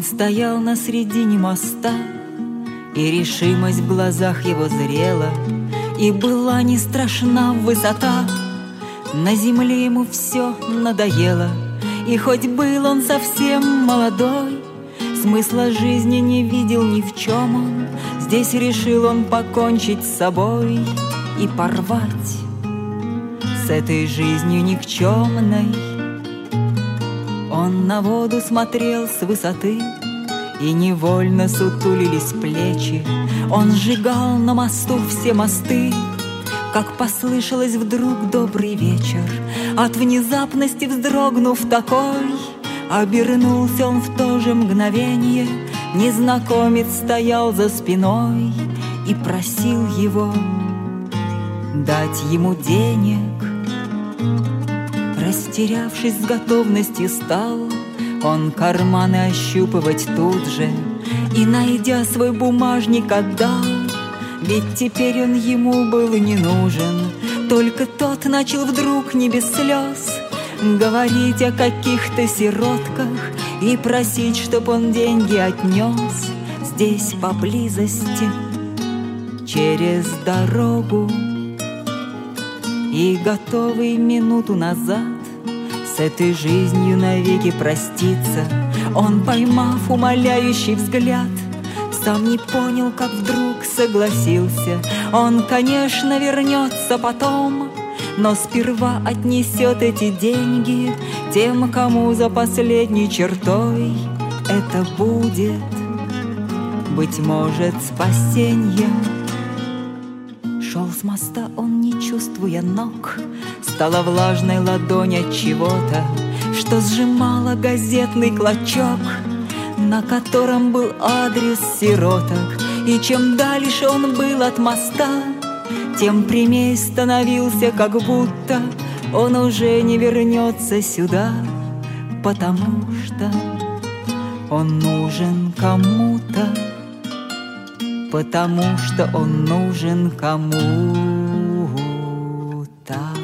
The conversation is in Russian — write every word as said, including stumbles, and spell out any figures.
стоял на середине моста, и решимость в глазах его зрела, и была не страшна высота. На земле ему все надоело, и хоть был он совсем молодой, смысла жизни не видел ни в чем он. Здесь решил он покончить с собой и порвать с этой жизнью никчемной. Он на воду смотрел с высоты, и невольно сутулились плечи. Он сжигал на мосту все мосты, как послышалось вдруг добрый вечер. От внезапности вздрогнув такой, обернулся он в то же мгновенье. Незнакомец стоял за спиной и просил его дать ему денег. Растерявшись, с готовностью стал он карманы ощупывать тут же, и, найдя свой бумажник, отдал. Ведь теперь он ему был не нужен. Только тот начал вдруг не без слез говорить о каких-то сиротках и просить, чтоб он деньги отнес здесь поблизости через дорогу. И готовый минуту назад с этой жизнью навеки проститься, он, поймав умоляющий взгляд, сам не понял, как вдруг согласился. Он, конечно, вернется потом, но сперва отнесет эти деньги тем, кому за последней чертой это будет, быть может, спасеньем. Шел с моста он, не чувствуя ног, стала влажной ладонь от чего-то, что сжимала газетный клочок, на котором был адрес сироток. И чем дальше он был от моста, тем прямей становился, как будто он уже не вернется сюда, потому что он нужен кому-то, потому что он нужен кому-то.